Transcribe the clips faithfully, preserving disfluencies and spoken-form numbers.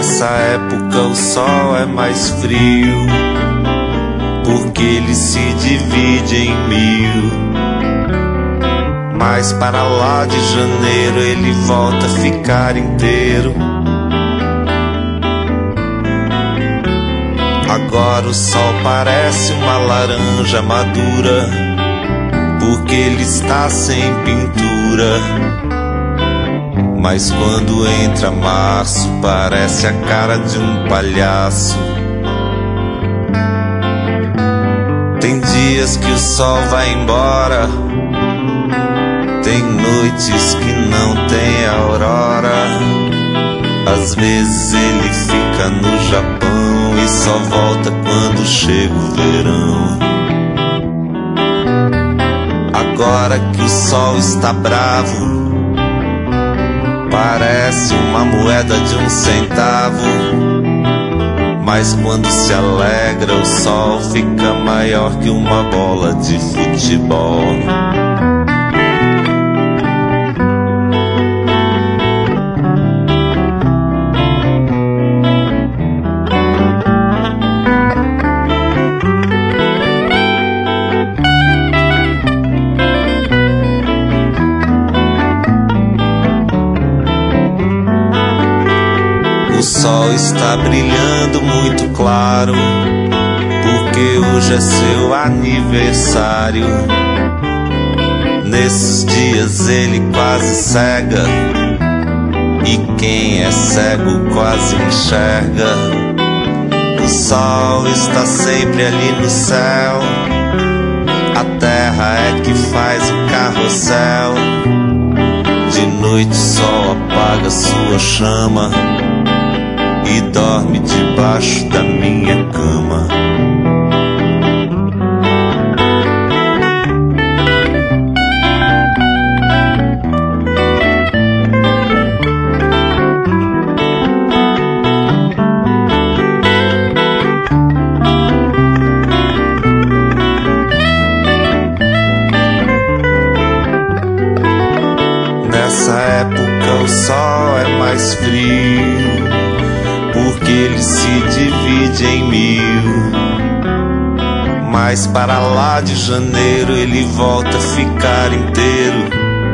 Nessa época o sol é mais frio, porque ele se divide em mil. Mas para lá de janeiro ele volta a ficar inteiro. Agora o sol parece uma laranja madura, porque ele está sem pintura. Mas quando entra março, parece a cara de um palhaço. Tem dias que o sol vai embora, tem noites que não tem aurora. Às vezes ele fica no Japão e só volta quando chega o verão. Agora que o sol está bravo, parece uma moeda de um centavo. Mas quando se alegra, o sol fica maior que uma bola de futebol. O sol está brilhando muito claro, porque hoje é seu aniversário. Nesses dias ele quase cega, e quem é cego quase enxerga. O sol está sempre ali no céu, a terra é que faz o carrossel. De noite o sol apaga sua chama e dorme debaixo da minha cama. Nessa época o sol é mais frio, porque ele se divide em mil. Mas para lá de janeiro ele volta a ficar inteiro.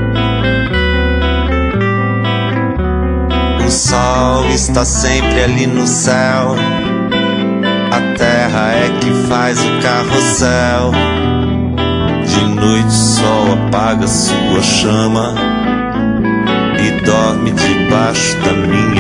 O sol está sempre ali no céu, a terra é que faz o carrossel. De noite o sol apaga sua chama e dorme debaixo da minha